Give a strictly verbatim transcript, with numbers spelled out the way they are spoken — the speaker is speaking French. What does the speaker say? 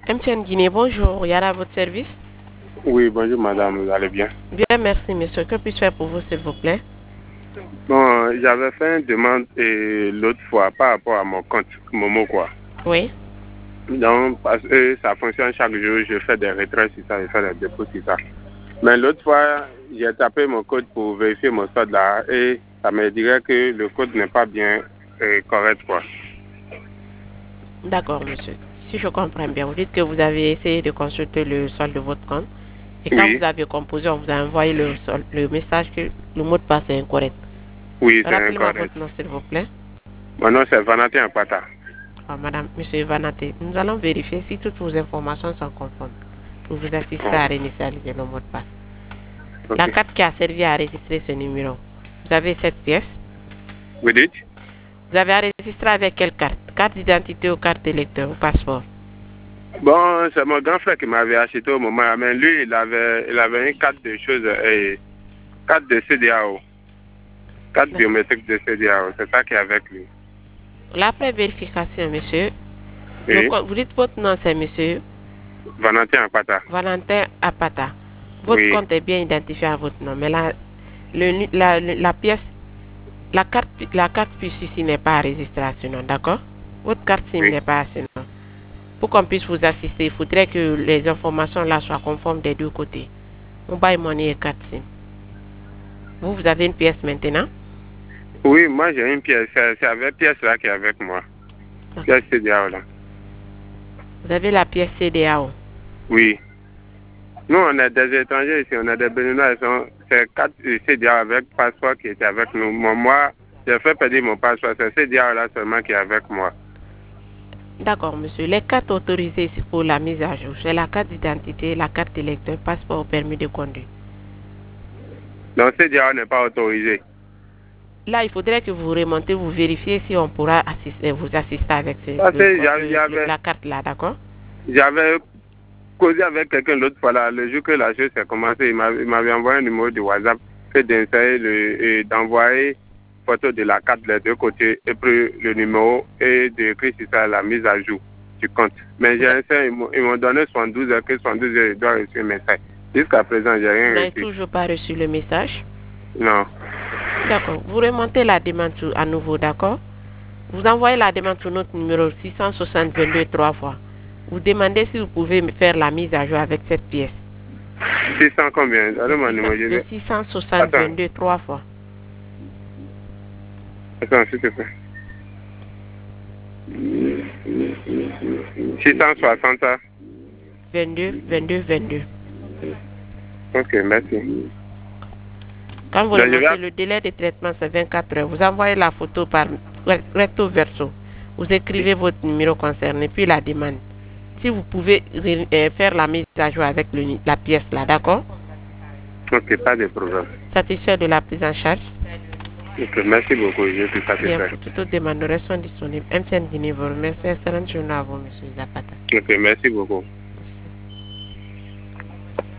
M T N Guinée, bonjour. Yara à votre service? Oui, bonjour madame, vous allez bien? Bien, merci monsieur. Que puis-je faire pour vous, s'il vous plaît? Bon, j'avais fait une demande l'autre fois par rapport à mon compte Momo, quoi. Oui. Donc, parce que ça fonctionne chaque jour, je fais des retraits sur ça, je fais des dépôts sur ça. Mais l'autre fois, j'ai tapé mon code pour vérifier mon solde là et ça me dirait que le code n'est pas bien euh, correct, quoi. D'accord, monsieur. Si je comprends bien, vous dites que vous avez essayé de consulter le solde de votre compte et quand Oui. vous avez composé, on vous a envoyé le, sol- le message que le mot de passe est incorrect. Oui, c'est Rappelez-moi incorrect. votre nom, s'il vous plaît. Mon nom, c'est Vanatin Apata. Ah, madame, monsieur Vanaté, nous allons vérifier si toutes vos informations sont conformes pour vous assister Oh. à réinitialiser le mot de passe. Okay. La carte qui a servi à enregistrer ce numéro, vous avez cette pièce? Vous dites? Vous avez enregistré avec quelle carte? Carte d'identité ou carte d'électeur ou passeport? Bon, c'est mon grand frère qui m'avait acheté au moment, mais lui, il avait, il avait une carte de choses, et carte de C D A O. Carte biométrique de C D A O, c'est ça qui est avec lui. La pré-vérification, monsieur. Oui. Le, vous dites votre nom, c'est monsieur? Valentin Apata. Valentin Apata. Votre Oui. compte est bien identifié à votre nom, mais la, le, la, la pièce, la carte, la carte puce ici n'est pas enregistrée à ce nom, d'accord? Votre carte SIM Oui. n'est pas à ce nom. Pour qu'on puisse vous assister, il faudrait que les informations là soient conformes des deux côtés. Mobile Money et carte SIM. Vous, vous avez une pièce maintenant? Oui, moi j'ai une pièce, c'est avec pièce là qui est avec moi. Okay. Pièce C D A O là. Vous avez la pièce C D A O? Oui. Nous, on est des étrangers ici, on est des Béninois, c'est quatre C D A O avec passeport qui était avec nous. Moi, j'ai fait perdre mon passeport, c'est C D A O là seulement qui est avec moi. D'accord, monsieur. Les cartes autorisées ici pour la mise à jour, c'est la carte d'identité, la carte d'électeur, passeport, permis de conduire. Donc, C D A O n'est pas autorisé. Là, il faudrait que vous remontez, vous vérifiez si on pourra assister, vous assister avec ce, Parce le, que le, le, la carte là, d'accord? J'avais causé avec quelqu'un l'autre fois là, le jour que la chose s'est commencée, il m'avait envoyé un numéro de WhatsApp que d'insérer d'envoyer photo de la carte des deux côtés et puis le numéro et d'écrire sur ça la mise à jour du compte. Mais j'ai essayé, ils m'ont donné soixante-douze heures, que soixante-douze heures, je dois reçu un message. Jusqu'à présent, j'ai rien reçu. Vous n'avez toujours pas reçu le message? Non. D'accord. Vous remontez la demande à nouveau, d'accord? Vous envoyez la demande sur notre numéro six cent soixante vingt-deux trois fois. Vous demandez si vous pouvez faire la mise à jour avec cette pièce. six cents combien? Allez, mon numéro. De six cent soixante vingt-deux trois fois. Attends, s'il te plaît. six cent soixante. vingt-deux, vingt-deux, vingt-deux. Ok, merci. Quand vous remontez, le délai de traitement, c'est vingt-quatre heures. Vous envoyez la photo par recto verso. Vous écrivez votre numéro concerné, puis la demande. Si vous pouvez faire la mise à jour avec le, la pièce là, d'accord? Ok, pas de problème. Satisfait de la prise en charge? Ok, merci beaucoup. Je suis satisfait. Bien, pour toutes les demandes sont disponibles. M T N Guinée vous remercie. Excellente journée à vous, monsieur Zapata. Ok, merci beaucoup.